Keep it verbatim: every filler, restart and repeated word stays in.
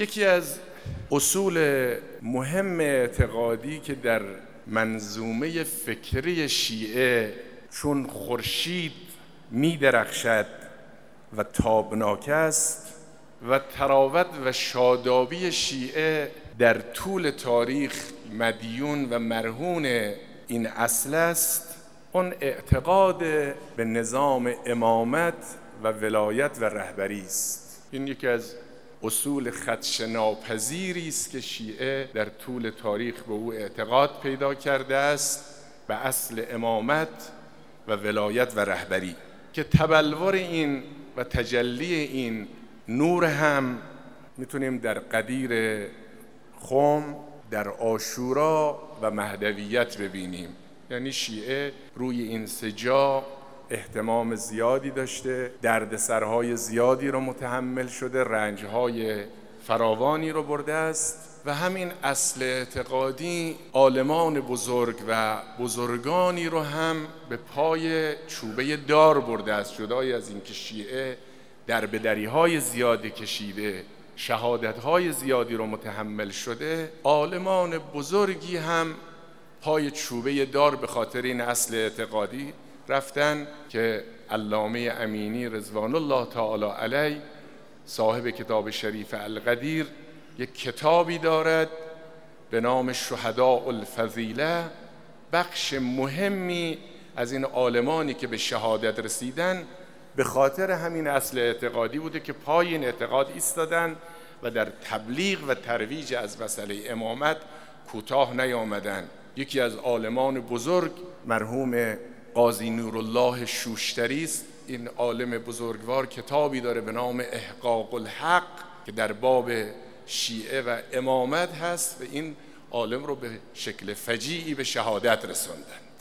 یکی از اصول مهم اعتقادی که در منظومه فکری شیعه چون خورشید می درخشد و تابناک است و تراوت و شادابی شیعه در طول تاریخ مدیون و مرهون این اصل است، اون اعتقاد به نظام امامت و ولایت و رهبری است. این یکی از اصول خدش ناپذیری است که شیعه در طول تاریخ به او اعتقاد پیدا کرده است، به اصل امامت و ولایت و رهبری، که تبلور این و تجلی این نور هم میتونیم در قدیر خم، در عاشورا و مهدویت ببینیم. یعنی شیعه روی این سه جا اهتمام زیادی داشته، دردسرهای زیادی رو متحمل شده، رنجهای فراوانی رو برده است و همین اصل اعتقادی عالمان بزرگ و بزرگانی رو هم به پای چوبه دار برده است. جدای از اینکه شیعه دربدریهای زیادی کشیده، شهادتهای زیادی رو متحمل شده، عالمان بزرگی هم پای چوبه دار به خاطر این اصل اعتقادی رفتن که علامه امینی رضوان الله تعالی علیه، صاحب کتاب شریف القدیر، یک کتابی دارد به نام شهداء الفضیله. بخش مهمی از این عالمانی که به شهادت رسیدن به خاطر همین اصل اعتقادی بوده که پای این اعتقاد ایستادن و در تبلیغ و ترویج از مسئله امامت کوتاه نیامدن. یکی از عالمان بزرگ مرحوم قاضی نورالله شوشتری است. این عالم بزرگوار کتابی داره به نام احقاق الحق که در باب شیعه و امامت هست و این عالم رو به شکل فجیعی به شهادت رسوندن.